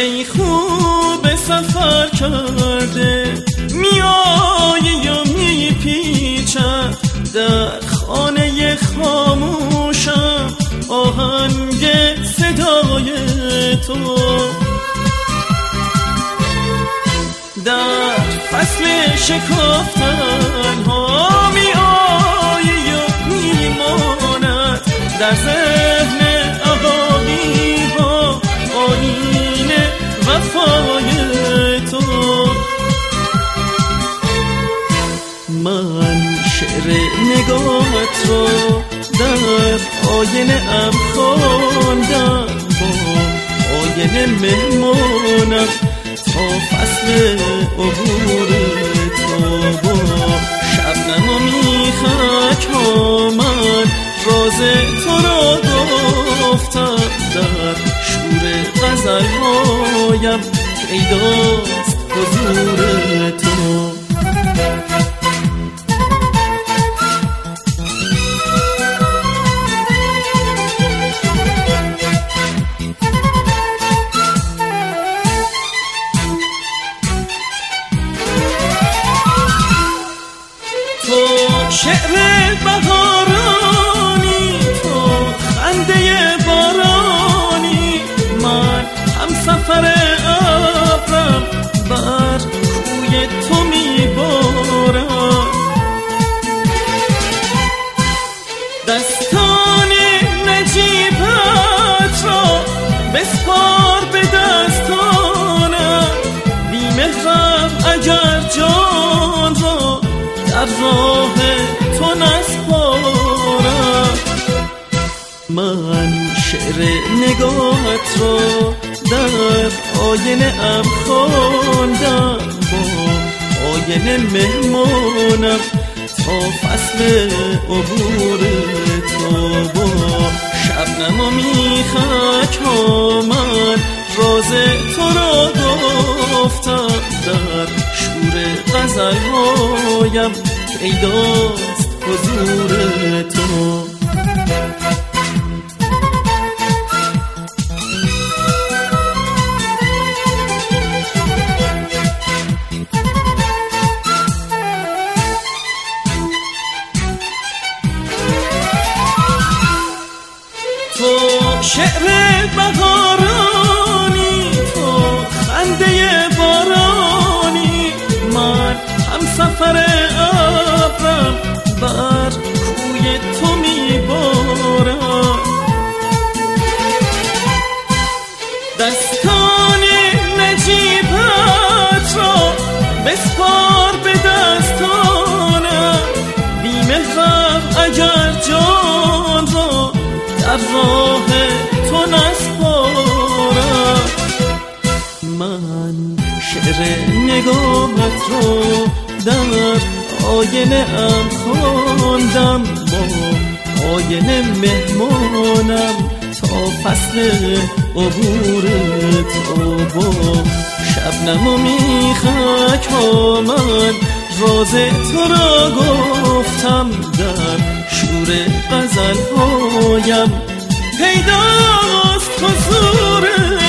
ای خوب سفر کرده، میایی یا میپیچم در خانه خاموشم آهنگ صدای تو. در فصل شکافتن ها میایی یا میماند در ذهن عقاقی ها آیین وفای تو. من شعر نگاهت رو در آینه ام خواندم، با آینه مهمانم تا فصل عبور تو. با شبنم و میخک ها من راز تو را گفتم، در شور غزل هایم پیداست حضور تو. تو شعر بهارانی، تو خنده بارانی، من همسفر ابرم بر کوی تو میبارم. دستان نجیبت را بسپار به دستانم، بی‌مهرم اگر جان را در راه تو نسپارم. من شعر نگاهت رو در آینه ام خواندم، با آینه مهمانم تا فصل عبور تو. با شبنم و میخک ها من راز تو را گفتم، در شور غزل هایم پیداست حضور تو. تو شعر بهارانی، تو خنده بارانی، من همسفر ابرم بر کوی تو میبارم. دستان نجیبت را بسپار به دستانم، بی‌مهرم اگر جان را در راه تو نسپارم. من شعر نگاهت رو در آینه ام خواندم، با آینه مهمانم تا فصل عبور تو. با شبنم و میخک ها من راز تو را گفتم، در شور غزل هایم پیداست حضور